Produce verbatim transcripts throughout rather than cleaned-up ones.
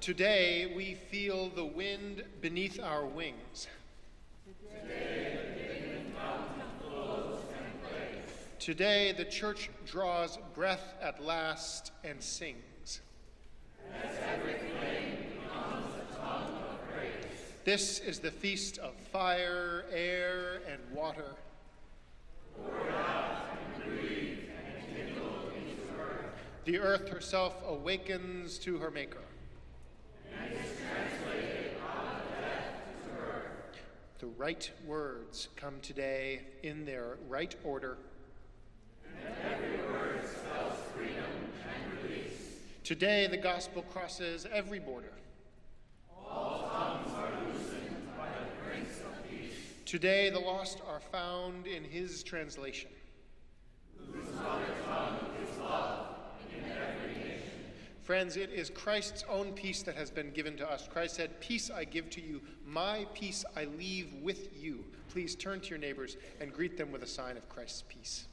Today we feel the wind beneath our wings. Today the hidden fountain flows and plays. Today the church draws breath at last and sings. As every flame becomes a tongue of praise. This is the feast of fire, air, and water. Pour out and breathe and kindle into earth. The earth herself awakens to her maker. And is translated out of death to earth. The right words come today in their right order. And every word spells freedom and release. Today the gospel crosses every border. All tongues are loosened by the Prince of Peace. Today the lost are found in his translation. Whose mother tongue is love in every nation. Friends, it is Christ's own peace that has been given to us. Christ said, "Peace I give to you, my peace I leave with you." Please turn to your neighbors and greet them with a sign of Christ's peace.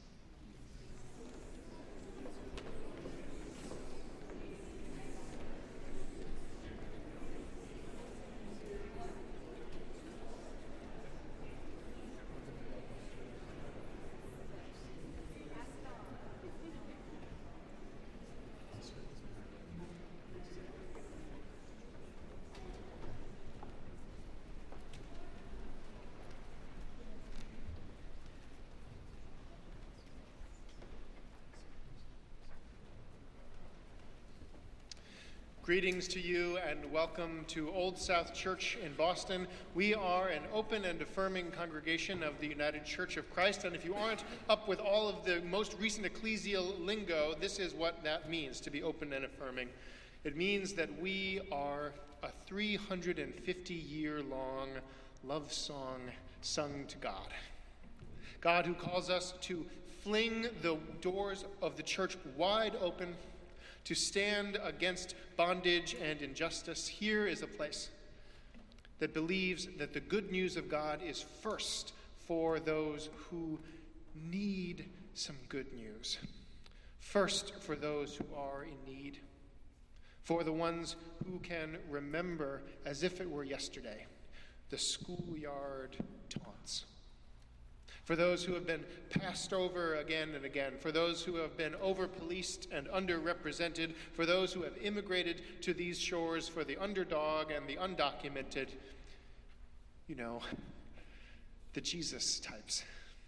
Greetings to you and welcome to Old South Church in Boston. We are an open and affirming congregation of the United Church of Christ, and if you aren't up with all of the most recent ecclesial lingo, this is what that means, to be open and affirming. It means that we are a three hundred fifty year long love song sung to God. God who calls us to fling the doors of the church wide open, to stand against bondage and injustice. Here is a place that believes that the good news of God is first for those who need some good news. First for those who are in need. For the ones who can remember as if it were yesterday the schoolyard taunts. For those who have been passed over again and again, for those who have been over-policed and underrepresented, for those who have immigrated to these shores, for the underdog and the undocumented, you know, the Jesus types.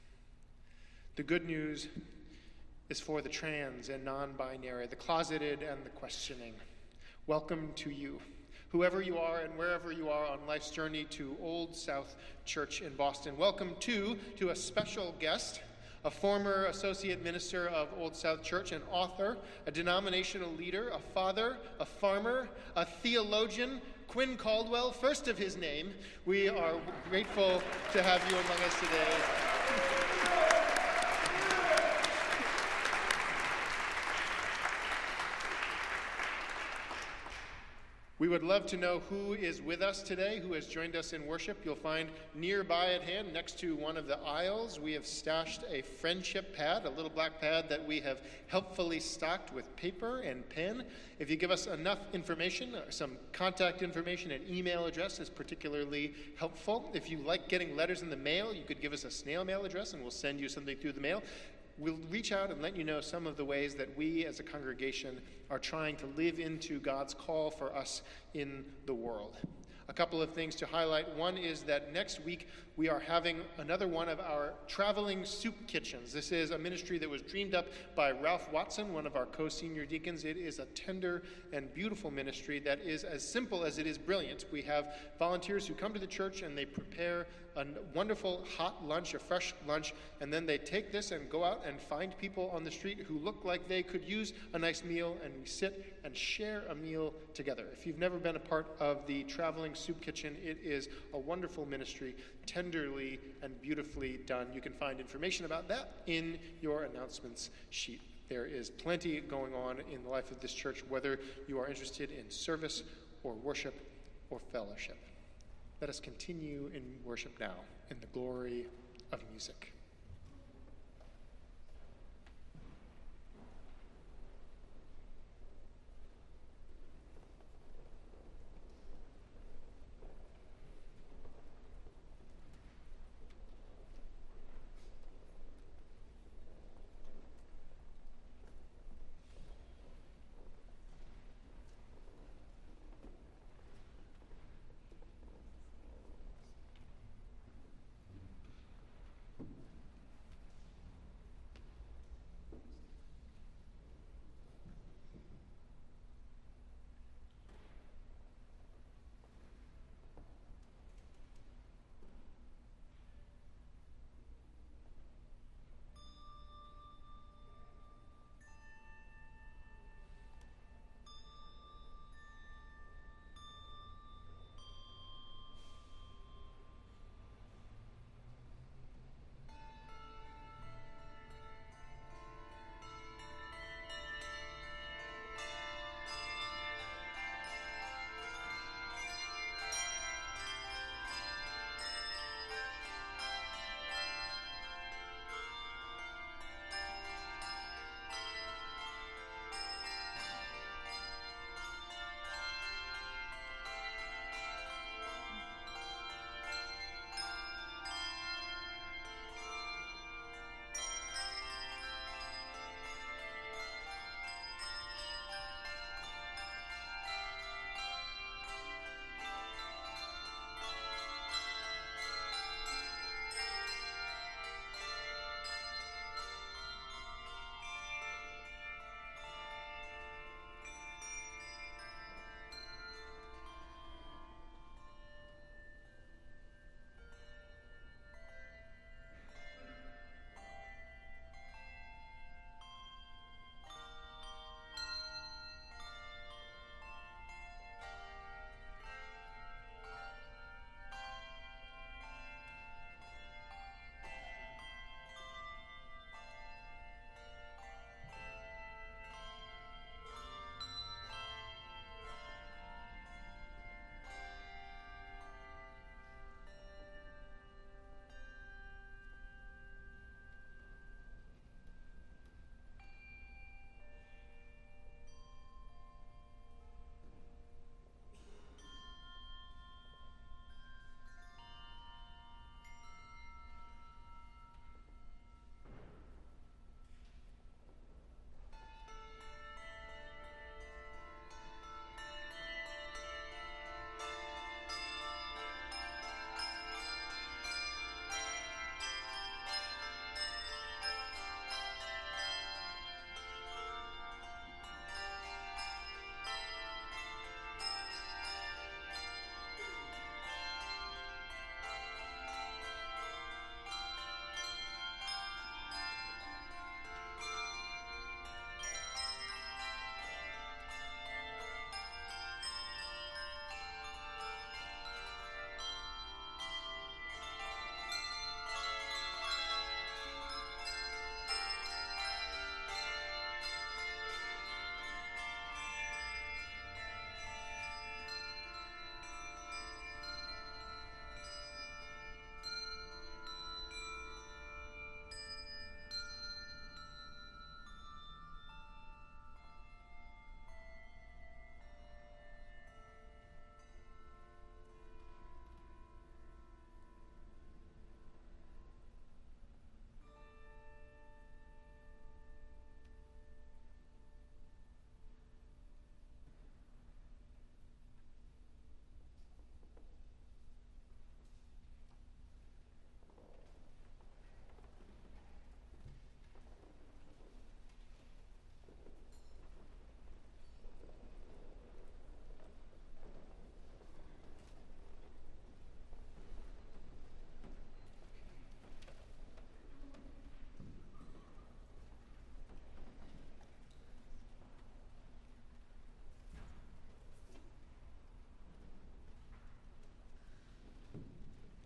The good news is for the trans and non-binary, the closeted and the questioning. Welcome to you, whoever you are and wherever you are on life's journey, to Old South Church in Boston. Welcome, too, to a special guest, a former associate minister of Old South Church, an author, a denominational leader, a father, a farmer, a theologian, Quinn Caldwell, first of his name. We are grateful to have you among us today. We would love to know who is with us today, who has joined us in worship. You'll find nearby at hand, next to one of the aisles, we have stashed a friendship pad, a little black pad that we have helpfully stocked with paper and pen. If you give us enough information, some contact information and email address is particularly helpful. If you like getting letters in the mail, you could give us a snail mail address and we'll send you something through the mail. We'll reach out and let you know some of the ways that we as a congregation are trying to live into God's call for us in the world. A couple of things to highlight. One is that next week we are having another one of our traveling soup kitchens. This is a ministry that was dreamed up by Ralph Watson, one of our co-senior deacons. It is a tender and beautiful ministry that is as simple as it is brilliant. We have volunteers who come to the church and they prepare a wonderful hot lunch, a fresh lunch, and then they take this and go out and find people on the street who look like they could use a nice meal, and we sit and share a meal together. If you've never been a part of the Traveling Soup Kitchen, it is a wonderful ministry, tenderly and beautifully done. You can find information about that in your announcements sheet. There is plenty going on in the life of this church, whether you are interested in service or worship or fellowship. Let us continue in worship now in the glory of music.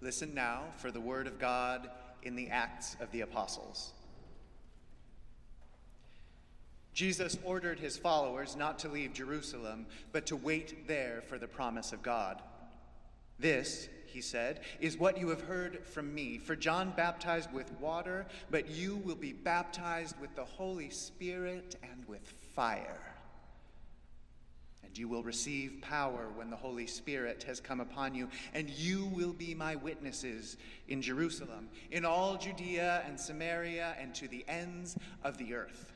Listen now for the word of God in the Acts of the Apostles. Jesus ordered his followers not to leave Jerusalem, but to wait there for the promise of God. This, he said, is what you have heard from me. For John baptized with water, but you will be baptized with the Holy Spirit and with fire. And you will receive power when the Holy Spirit has come upon you, and you will be my witnesses in Jerusalem, in all Judea and Samaria, and to the ends of the earth.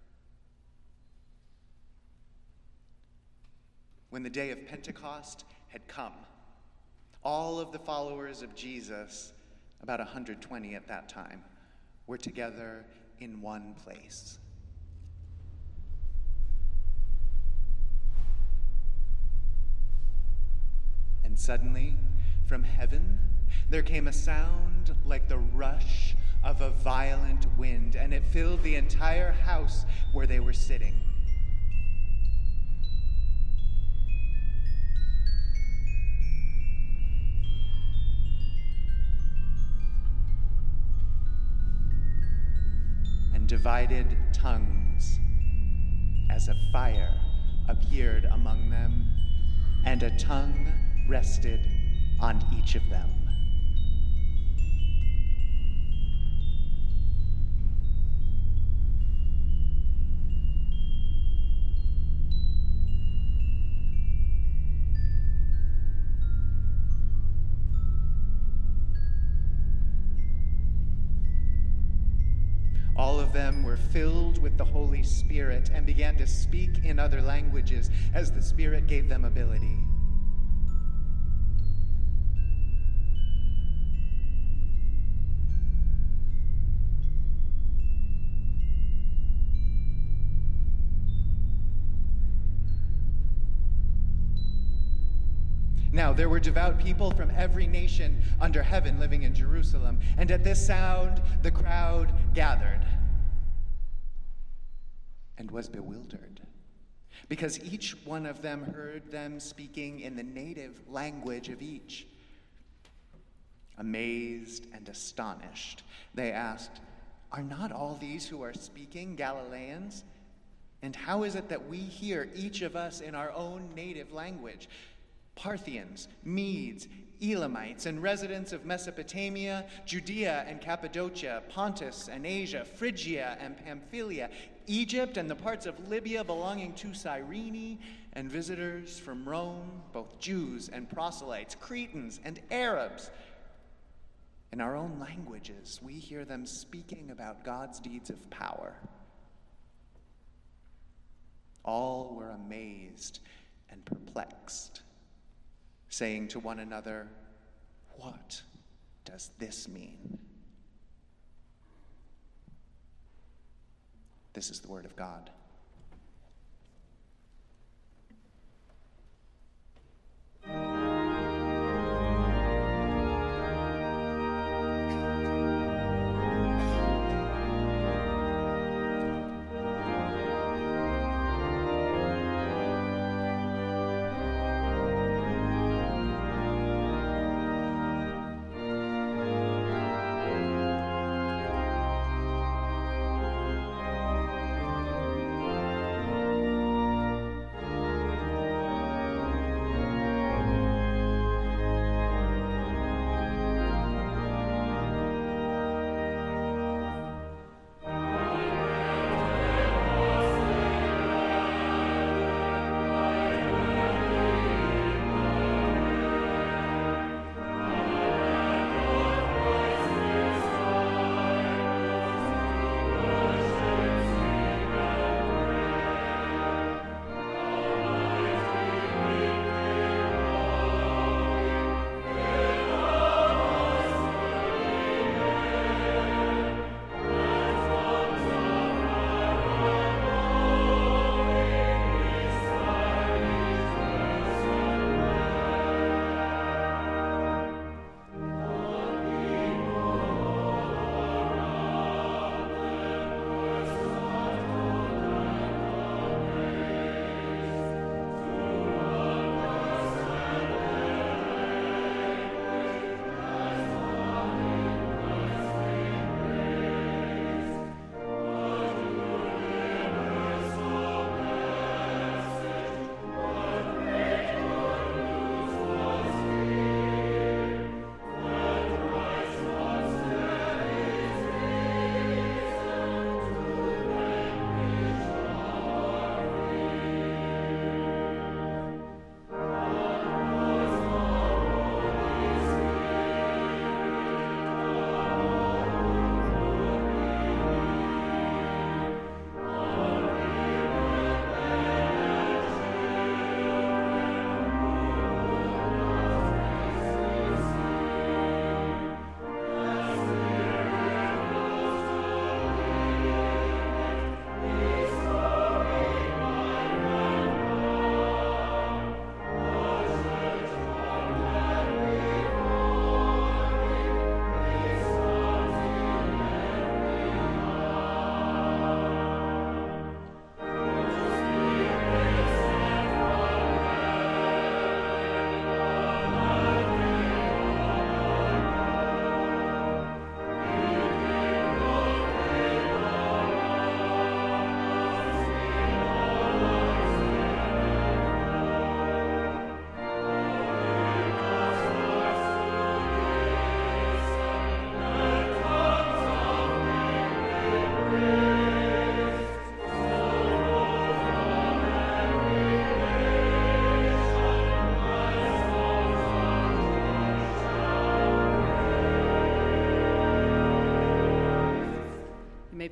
When the day of Pentecost had come, all of the followers of Jesus, about one hundred twenty at that time, were together in one place. And suddenly, from heaven, there came a sound like the rush of a violent wind, and it filled the entire house where they were sitting. And divided tongues as a fire appeared among them, and a tongue rested on each of them. All of them were filled with the Holy Spirit and began to speak in other languages as the Spirit gave them ability. Now there were devout people from every nation under heaven living in Jerusalem, and at this sound the crowd gathered and was bewildered, because each one of them heard them speaking in the native language of each. Amazed and astonished, they asked, "Are not all these who are speaking Galileans? And how is it that we hear each of us in our own native language? Parthians, Medes, Elamites, and residents of Mesopotamia, Judea and Cappadocia, Pontus and Asia, Phrygia and Pamphylia, Egypt and the parts of Libya belonging to Cyrene, and visitors from Rome, both Jews and proselytes, Cretans and Arabs. In our own languages, we hear them speaking about God's deeds of power." All were amazed and perplexed, saying to one another, "What does this mean?" This is the word of God.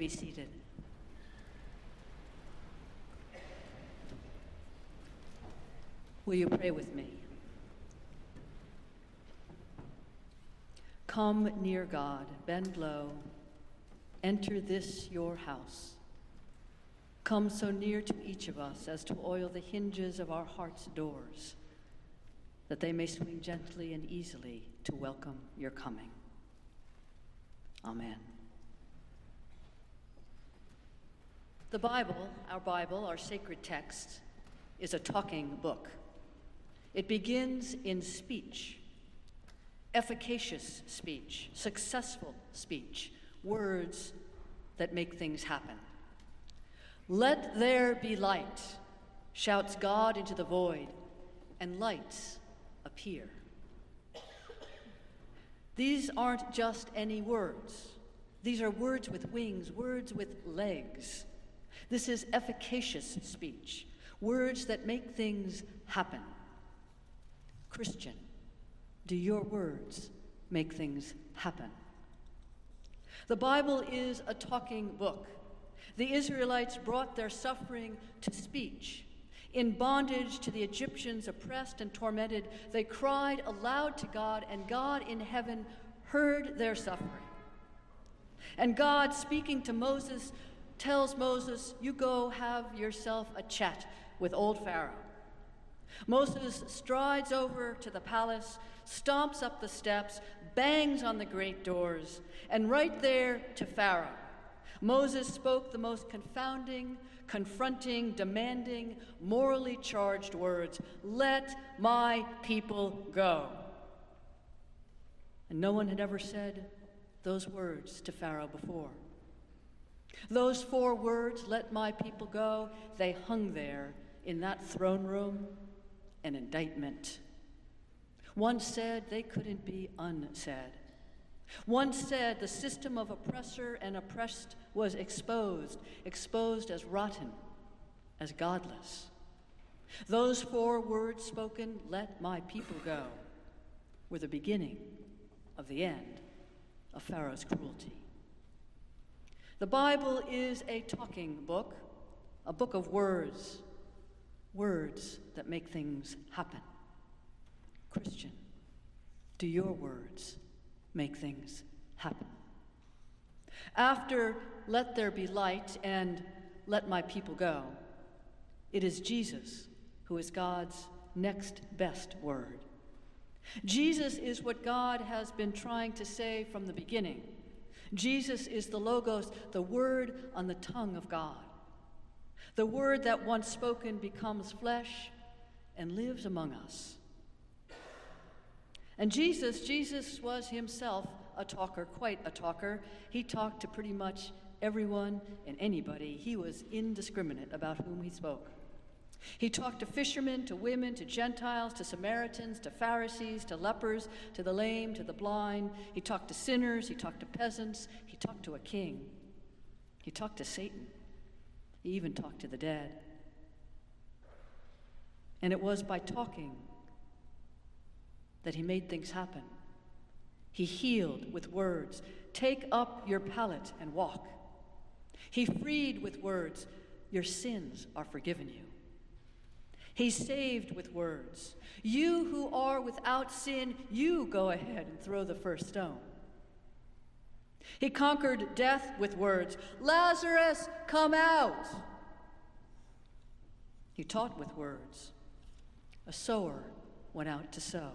be seated. Will you pray with me? Come near God, bend low, enter this your house. Come so near to each of us as to oil the hinges of our heart's doors, that they may swing gently and easily to welcome your coming. Amen. The Bible, our Bible, our sacred text, is a talking book. It begins in speech, efficacious speech, successful speech, words that make things happen. Let there be light, shouts God into the void, and lights appear. These aren't just any words. These are words with wings, words with legs. This is efficacious speech, words that make things happen. Christian, do your words make things happen? The Bible is a talking book. The Israelites brought their suffering to speech. In bondage to the Egyptians, oppressed and tormented, they cried aloud to God, and God in heaven heard their suffering. And God, speaking to Moses, tells Moses, you go have yourself a chat with old Pharaoh. Moses strides over to the palace, stomps up the steps, bangs on the great doors, and right there to Pharaoh, Moses spoke the most confounding, confronting, demanding, morally charged words, let my people go. And no one had ever said those words to Pharaoh before. Those four words, let my people go, they hung there in that throne room, an indictment. One said they couldn't be unsaid. One said the system of oppressor and oppressed was exposed, exposed as rotten, as godless. Those four words spoken, let my people go, were the beginning of the end of Pharaoh's cruelty. The Bible is a talking book, a book of words, words that make things happen. Christian, do your words make things happen? After let there be light and let my people go, it is Jesus who is God's next best word. Jesus is what God has been trying to say from the beginning. Jesus is the Logos, the word on the tongue of God. The word that once spoken becomes flesh and lives among us. And Jesus, Jesus was himself a talker, quite a talker. He talked to pretty much everyone and anybody. He was indiscriminate about whom he spoke. He talked to fishermen, to women, to Gentiles, to Samaritans, to Pharisees, to lepers, to the lame, to the blind. He talked to sinners. He talked to peasants. He talked to a king. He talked to Satan. He even talked to the dead. And it was by talking that he made things happen. He healed with words. Take up your pallet and walk. He freed with words. Your sins are forgiven you. He saved with words. You who are without sin, you go ahead and throw the first stone. He conquered death with words. Lazarus, come out. He taught with words. A sower went out to sow.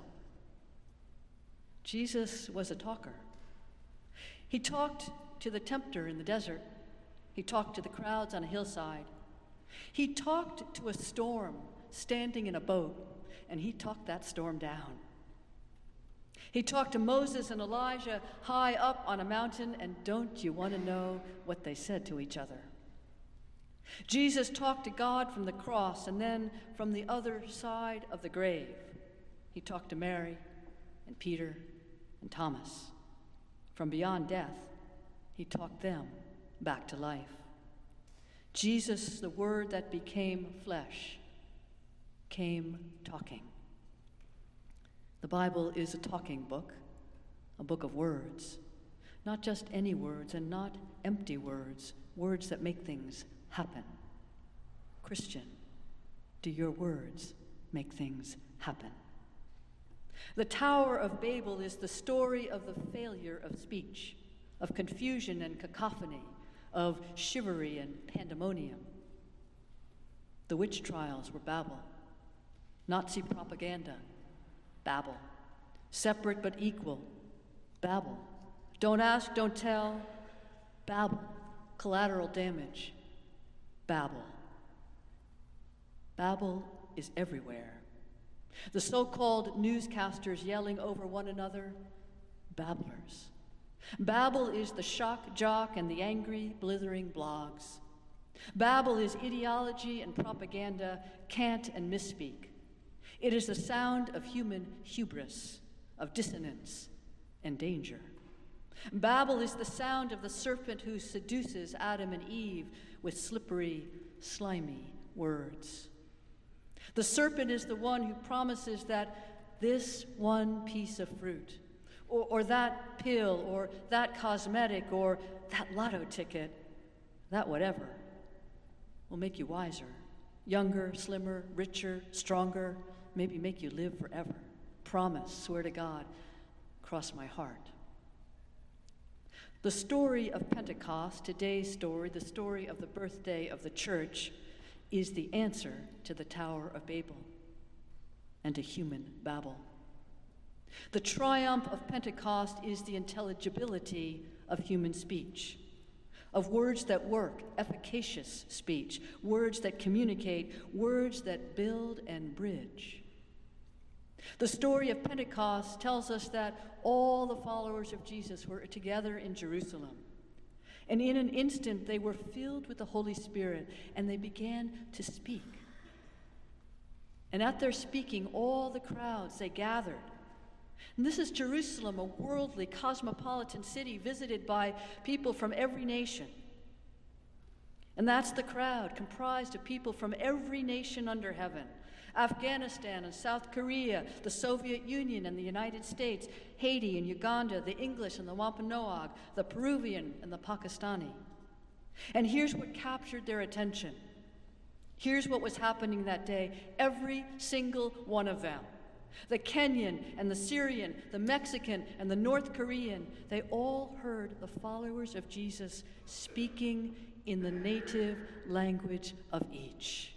Jesus was a talker. He talked to the tempter in the desert. He talked to the crowds on a hillside. He talked to a storm standing in a boat, and he talked that storm down. He talked to Moses and Elijah high up on a mountain, and don't you want to know what they said to each other? Jesus talked to God from the cross, and then from the other side of the grave, he talked to Mary and Peter and Thomas. From beyond death, he talked them back to life. Jesus, the Word that became flesh, came talking. The Bible is a talking book, a book of words. not just any words and not empty words, words that make things happen. Christian, do your words make things happen? The Tower of Babel is the story of the failure of speech, of confusion and cacophony, of chivalry and pandemonium. The witch trials were Babel. Nazi propaganda, Babel. Separate but equal, Babel. Don't ask, don't tell, Babel. Collateral damage, Babel. Babel is everywhere. The so-called newscasters yelling over one another, babblers. Babel is the shock jock and the angry, blithering blogs. Babel is ideology and propaganda, cant and misspeak. It is the sound of human hubris, of dissonance and danger. Babel is the sound of the serpent who seduces Adam and Eve with slippery, slimy words. The serpent is the one who promises that this one piece of fruit, or, or that pill, or that cosmetic, or that lotto ticket, that whatever, will make you wiser, younger, slimmer, richer, stronger, maybe make you live forever. Promise, swear to God, cross my heart. The story of Pentecost, today's story, the story of the birthday of the church, is the answer to the Tower of Babel and to human Babel. The triumph of Pentecost is the intelligibility of human speech, of words that work, efficacious speech, words that communicate, words that build and bridge. The story of Pentecost tells us that all the followers of Jesus were together in Jerusalem. And in an instant, they were filled with the Holy Spirit, and they began to speak. And at their speaking, all the crowds, they gathered. And this is Jerusalem, a worldly, cosmopolitan city visited by people from every nation. And that's the crowd, comprised of people from every nation under heaven. Afghanistan and South Korea, the Soviet Union and the United States, Haiti and Uganda, the English and the Wampanoag, the Peruvian and the Pakistani. And here's what captured their attention. Here's what was happening that day. Every single one of them, the Kenyan and the Syrian, the Mexican and the North Korean, they all heard the followers of Jesus speaking in the native language of each.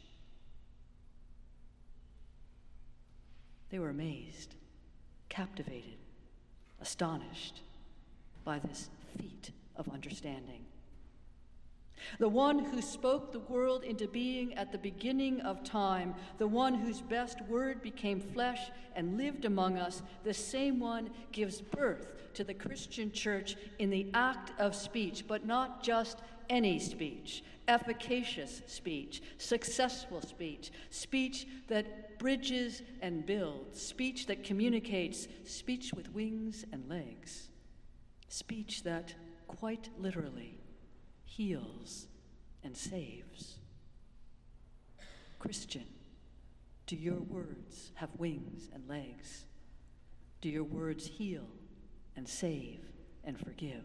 They were amazed, captivated, astonished by this feat of understanding. The one who spoke the world into being at the beginning of time, the one whose best word became flesh and lived among us, the same one gives birth to the Christian church in the act of speech, but not just any speech, efficacious speech, successful speech, speech that bridges and builds, speech that communicates, speech with wings and legs, speech that quite literally heals and saves. Christian, do your words have wings and legs? Do your words heal and save and forgive?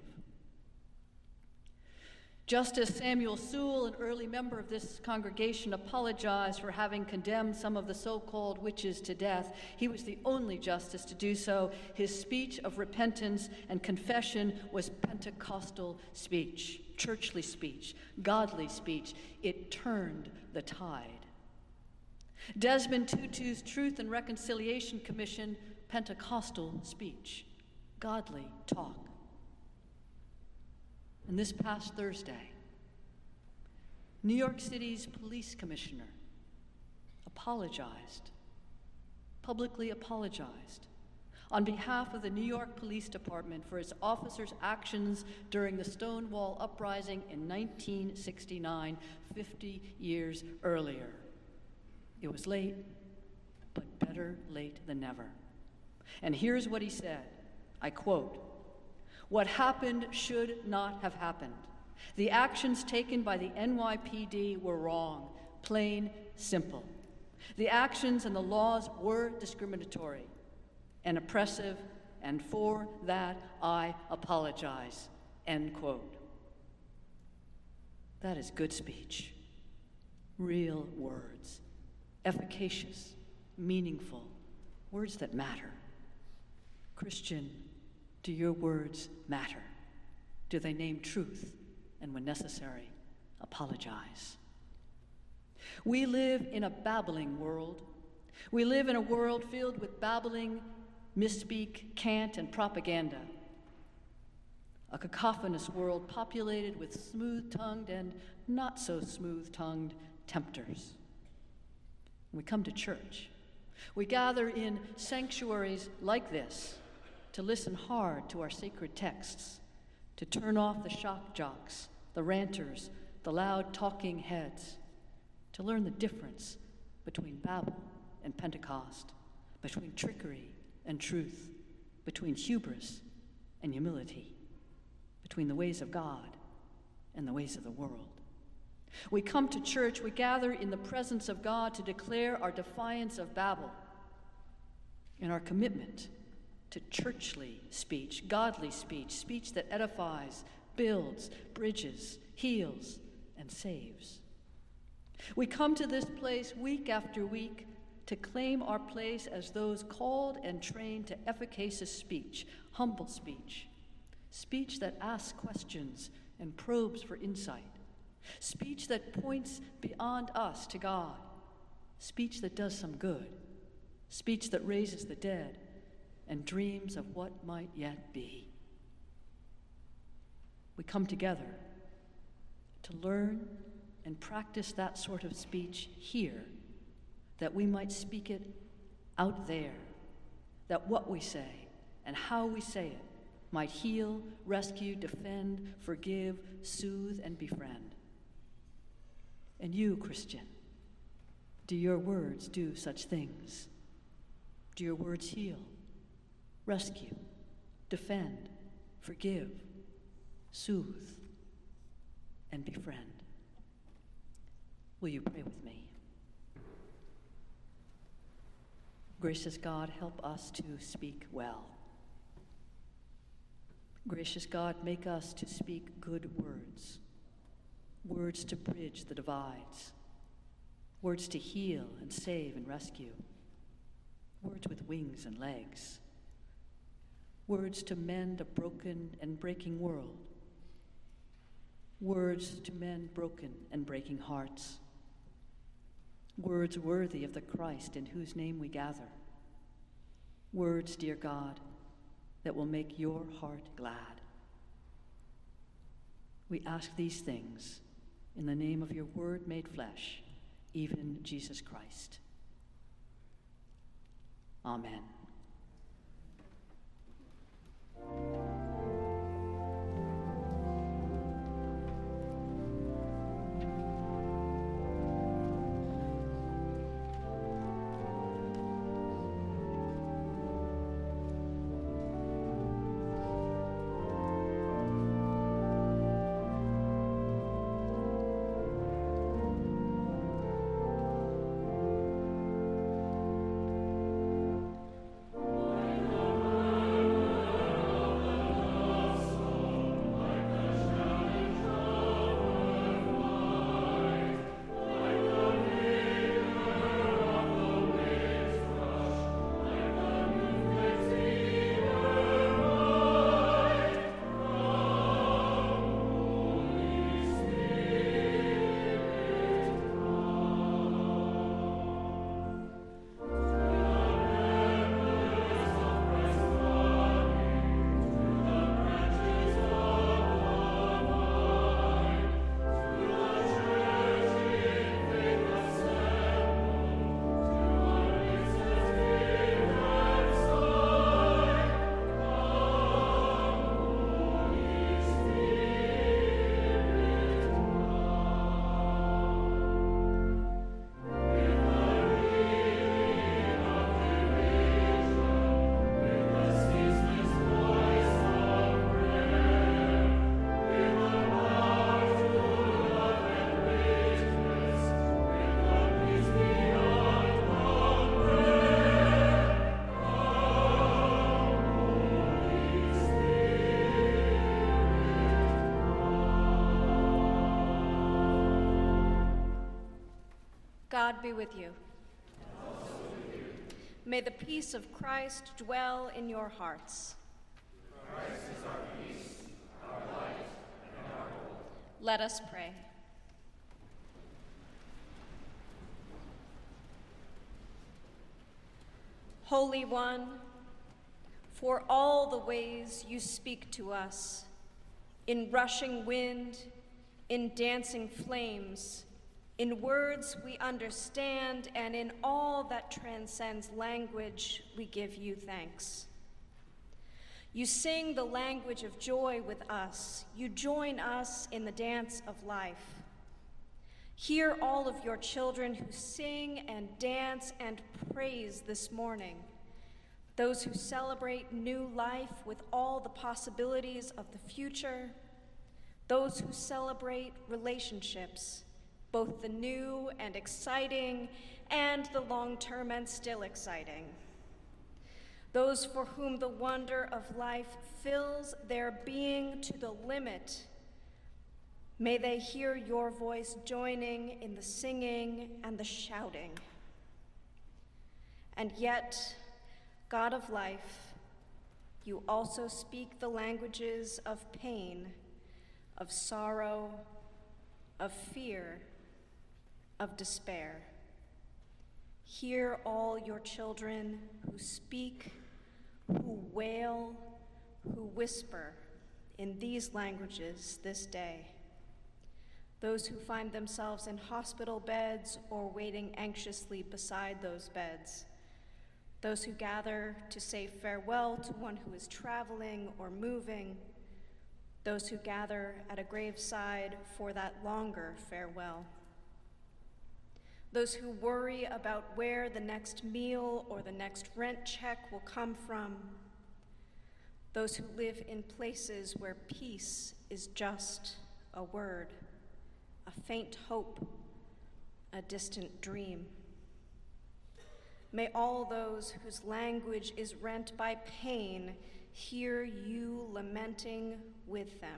Justice Samuel Sewell, an early member of this congregation, apologized for having condemned some of the so-called witches to death. He was the only justice to do so. His speech of repentance and confession was Pentecostal speech, churchly speech, godly speech. It turned the tide. Desmond Tutu's Truth and Reconciliation Commission, Pentecostal speech, godly talk. And this past Thursday, New York City's police commissioner apologized, publicly apologized, on behalf of the New York Police Department for its officers' actions during the Stonewall Uprising in nineteen sixty-nine, fifty years earlier. It was late, but better late than never. And here's what he said, I quote, "What happened should not have happened. The actions taken by the N Y P D were wrong, plain, simple. The actions and the laws were discriminatory and oppressive, and for that I apologize." end quote. That is good speech. Real words, efficacious, meaningful, words that matter. Christian, do your words matter? Do they name truth and, when necessary, apologize? We live in a babbling world. We live in a world filled with babbling, misspeak, cant, and propaganda. A cacophonous world populated with smooth-tongued and not-so-smooth-tongued tempters. We come to church. We gather in sanctuaries like this to listen hard to our sacred texts, to turn off the shock jocks, the ranters, the loud talking heads, to learn the difference between Babel and Pentecost, between trickery and truth, between hubris and humility, between the ways of God and the ways of the world. We come to church, we gather in the presence of God to declare our defiance of Babel and our commitment to churchly speech, godly speech, speech that edifies, builds, bridges, heals, and saves. We come to this place week after week to claim our place as those called and trained to efficacious speech, humble speech, speech that asks questions and probes for insight, speech that points beyond us to God, speech that does some good, speech that raises the dead and dreams of what might yet be. We come together to learn and practice that sort of speech here, that we might speak it out there, that what we say and how we say it might heal, rescue, defend, forgive, soothe, and befriend. And you, Christian, do your words do such things? Do your words heal, rescue, defend, forgive, soothe, and befriend? Will you pray with me? Gracious God, help us to speak well. Gracious God, make us to speak good words, words to bridge the divides, words to heal and save and rescue, words with wings and legs, words to mend a broken and breaking world, words to mend broken and breaking hearts, words worthy of the Christ in whose name we gather, words, dear God, that will make your heart glad. We ask these things in the name of your word made flesh, even Jesus Christ. Amen. God be with you. And also with you. May the peace of Christ dwell in your hearts. Christ is our peace, our light, and our hope. Let us pray. Holy One, for all the ways you speak to us, in rushing wind, in dancing flames, in words we understand, and in all that transcends language, we give you thanks. You sing the language of joy with us. You join us in the dance of life. Hear all of your children who sing and dance and praise this morning, those who celebrate new life with all the possibilities of the future, those who celebrate relationships, both the new and exciting and the long-term and still exciting, those for whom the wonder of life fills their being to the limit. May they hear your voice joining in the singing and the shouting. And yet, God of life, you also speak the languages of pain, of sorrow, of fear, of despair. Hear all your children who speak, who wail, who whisper in these languages this day. Those who find themselves in hospital beds or waiting anxiously beside those beds. Those who gather to say farewell to one who is traveling or moving. Those who gather at a graveside for that longer farewell. Those who worry about where the next meal or the next rent check will come from. Those who live in places where peace is just a word, a faint hope, a distant dream. May all those whose language is rent by pain hear you lamenting with them.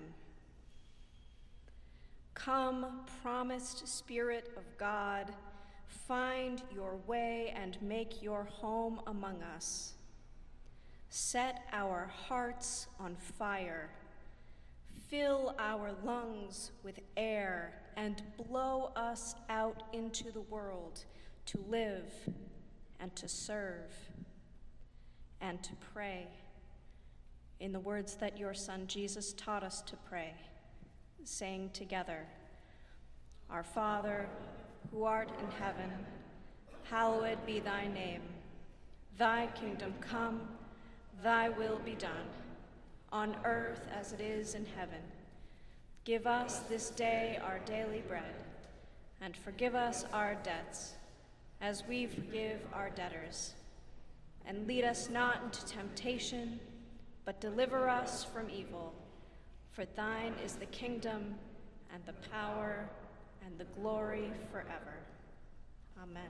Come, promised Spirit of God, find your way and make your home among us. Set our hearts on fire. Fill our lungs with air and blow us out into the world to live and to serve and to pray in the words that your Son Jesus taught us to pray, saying together, Our Father, who art in heaven, hallowed be thy name. Thy kingdom come, thy will be done, on earth as it is in heaven. Give us this day our daily bread, and forgive us our debts, as we forgive our debtors. And lead us not into temptation, but deliver us from evil. For thine is the kingdom, and the power, and the glory forever. Amen.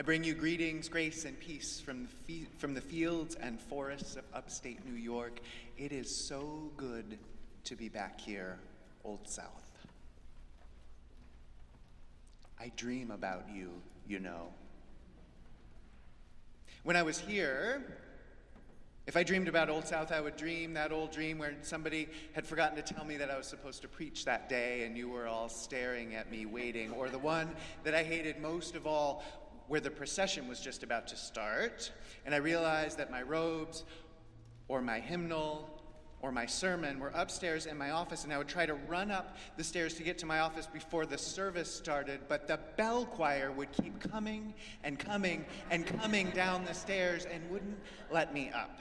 bring you greetings, grace, and peace from the, fe- from the fields and forests of upstate New York. It is so good to be back here, Old South. I dream about you, you know. When I was here, if I dreamed about Old South, I would dream that old dream where somebody had forgotten to tell me that I was supposed to preach that day and you were all staring at me waiting. Or the one that I hated most of all, where the procession was just about to start, and I realized that my robes or my hymnal or my sermon were upstairs in my office, and I would try to run up the stairs to get to my office before the service started, but the bell choir would keep coming and coming and coming down the stairs and wouldn't let me up.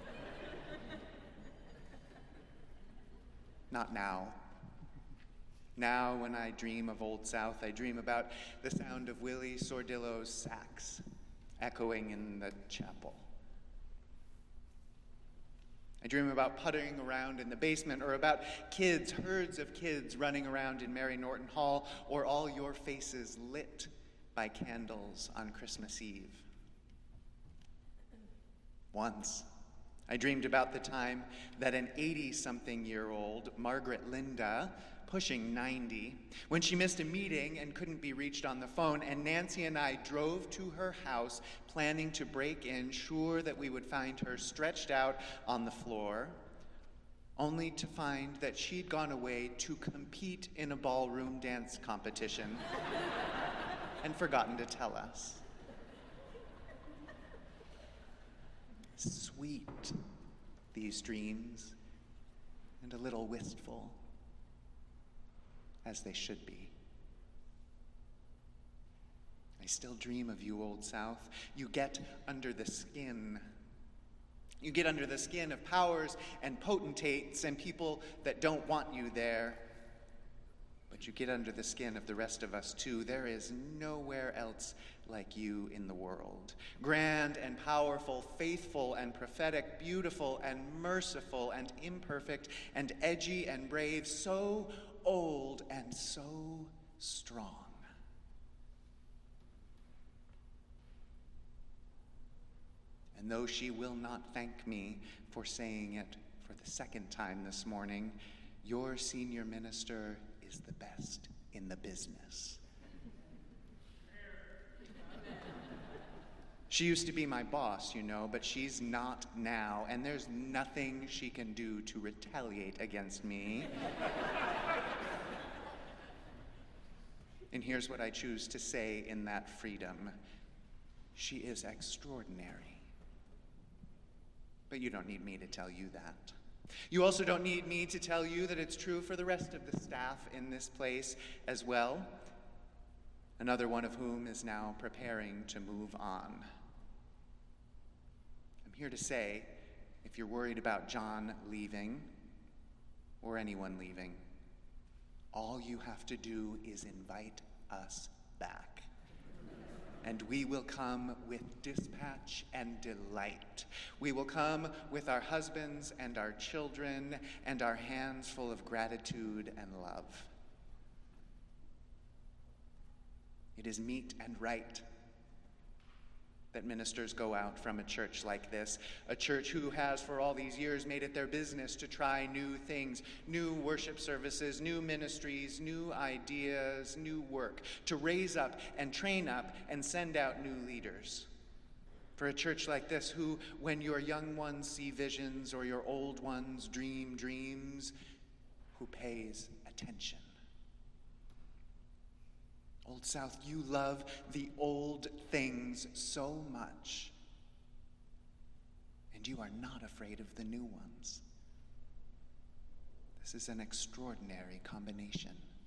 Not now. Now, when I dream of Old South, I dream about the sound of Willie Sordillo's sax echoing in the chapel. I dream about puttering around in the basement, or about kids, herds of kids running around in Mary Norton Hall, or all your faces lit by candles on Christmas Eve. Once, I dreamed about the time that an eighty-something-year-old Margaret Linda, pushing ninety, when she missed a meeting and couldn't be reached on the phone, and Nancy and I drove to her house planning to break in, sure that we would find her stretched out on the floor, only to find that she'd gone away to compete in a ballroom dance competition and forgotten to tell us. Sweet, these dreams, and a little wistful, as they should be. I still dream of you, Old South. You get under the skin. You get under the skin of powers and potentates and people that don't want you there. But you get under the skin of the rest of us, too. There is nowhere else like you in the world. Grand and powerful, faithful and prophetic, beautiful and merciful and imperfect and edgy and brave, so old and so strong. And though she will not thank me for saying it for the second time this morning, your senior minister is the best in the business. She used to be my boss, you know, but she's not now, and there's nothing she can do to retaliate against me. And here's what I choose to say in that freedom. She is extraordinary. But you don't need me to tell you that. You also don't need me to tell you that it's true for the rest of the staff in this place as well, another one of whom is now preparing to move on. I'm here to say, if you're worried about John leaving, or anyone leaving, all you have to do is invite us back. And we will come with dispatch and delight. We will come with our husbands and our children and our hands full of gratitude and love. It is meet and right that ministers go out from a church like this, a church who has for all these years made it their business to try new things, new worship services, new ministries, new ideas, new work, to raise up and train up and send out new leaders. For a church like this who, when your young ones see visions or your old ones dream dreams, who pays attention. Old South, you love the old things so much, and you are not afraid of the new ones. This is an extraordinary combination.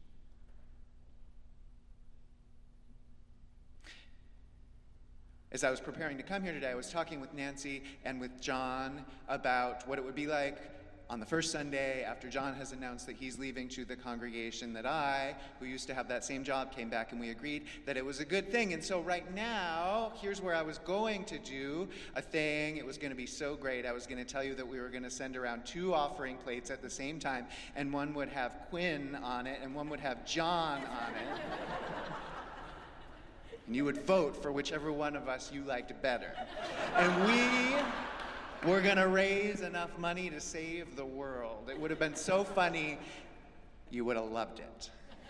As I was preparing to come here today, I was talking with Nancy and with John about what it would be like on the first Sunday after John has announced that he's leaving to the congregation, that I, who used to have that same job, came back and we agreed that it was a good thing. And so right now, here's where I was going to do a thing. It was going to be so great. I was going to tell you that we were going to send around two offering plates at the same time, and one would have Quinn on it and one would have John on it. and you would vote for whichever one of us you liked better. And we were going to raise enough money to save the world. It would have been so funny, you would have loved it.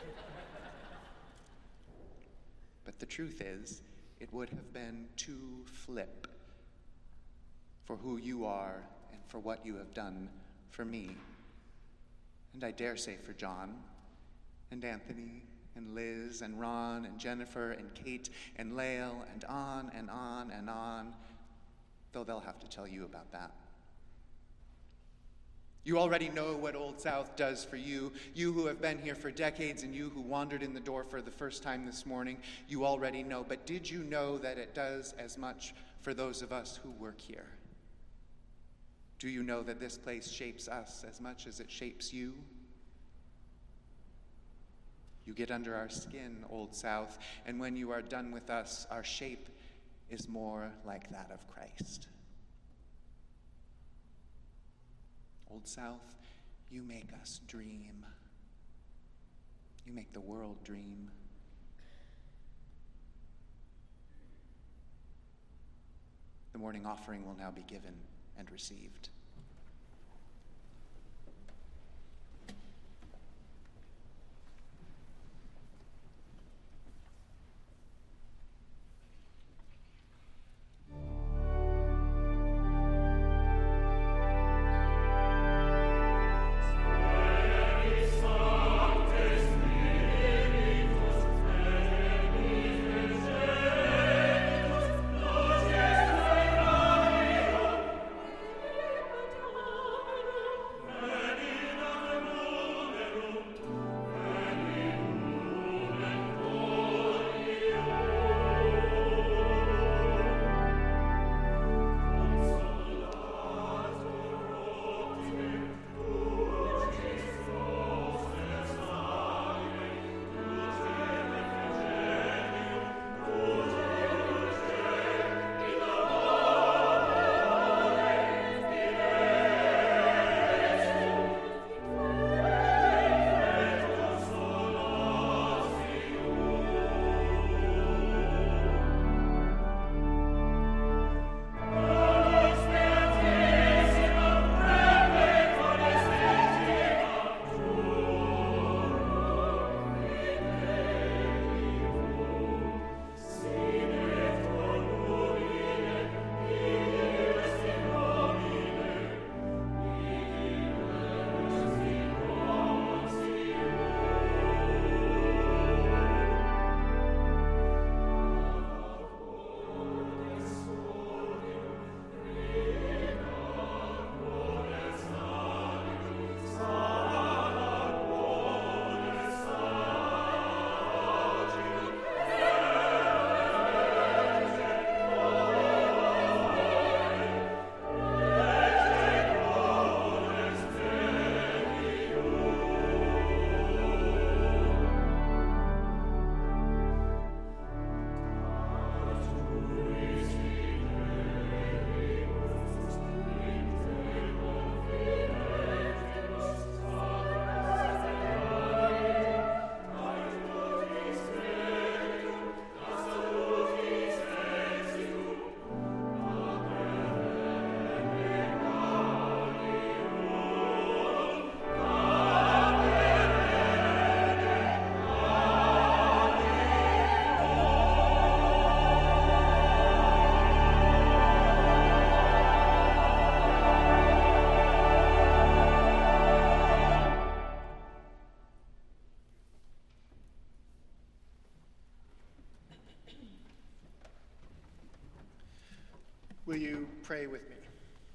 But the truth is, it would have been too flip for who you are and for what you have done for me. And I dare say for John and Anthony and Liz and Ron and Jennifer and Kate and Lael and on and on and on, though they'll have to tell you about that. You already know what Old South does for you. You who have been here for decades and you who wandered in the door for the first time this morning, you already know. But did you know that it does as much for those of us who work here? Do you know that this place shapes us as much as it shapes you? You get under our skin, Old South, and when you are done with us, our shape is more like that of Christ. Old South, you make us dream. You make the world dream. The morning offering will now be given and received. Will you pray with me?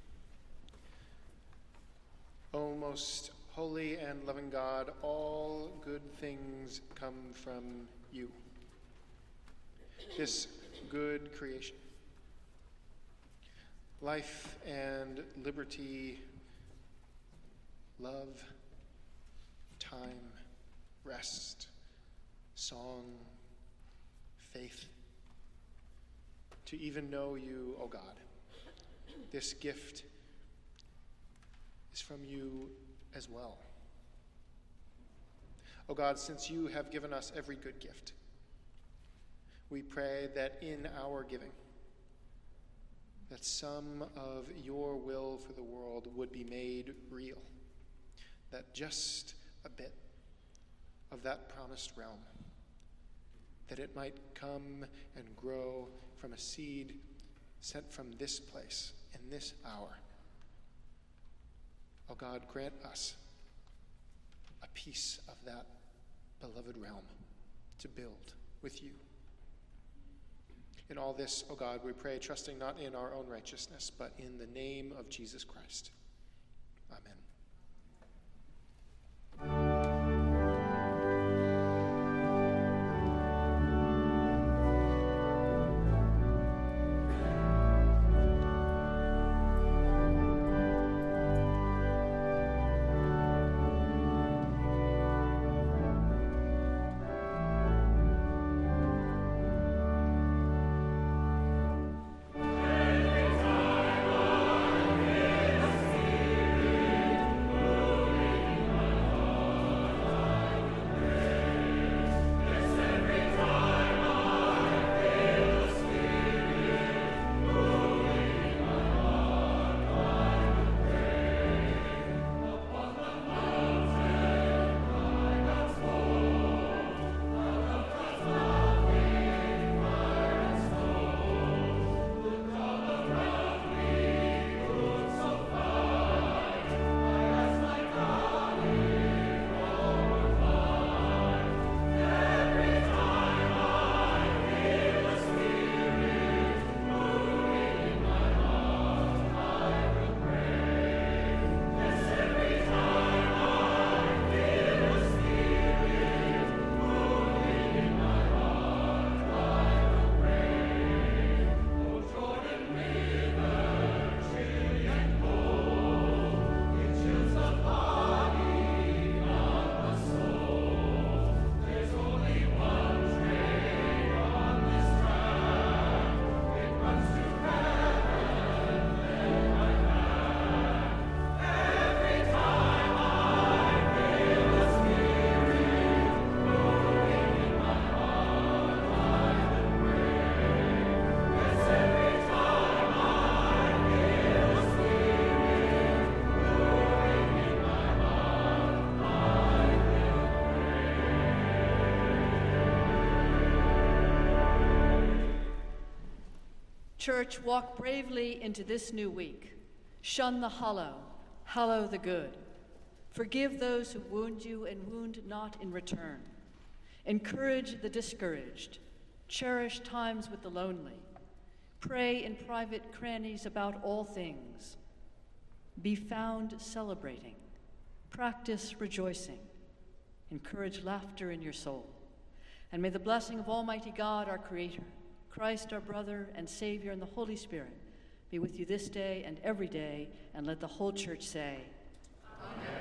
O most holy and loving God, all good things come from you. This good creation, life and liberty, love, time, rest, song, faith, to even know you, O God. This gift is from you as well. O God, since you have given us every good gift, we pray that in our giving, that some of your will for the world would be made real, that just a bit of that promised realm, that it might come and grow from a seed sent from this place in this hour. Oh God, grant us a piece of that beloved realm to build with you. In all this, O God, we pray, trusting not in our own righteousness, but in the name of Jesus Christ. Amen. Church, walk bravely into this new week. Shun the hollow, hallow the good. Forgive those who wound you and wound not in return. Encourage the discouraged. Cherish times with the lonely. Pray in private crannies about all things. Be found celebrating. Practice rejoicing. Encourage laughter in your soul. And may the blessing of Almighty God, our Creator, Christ, our brother and Savior, and the Holy Spirit be with you this day and every day, and let the whole church say, Amen.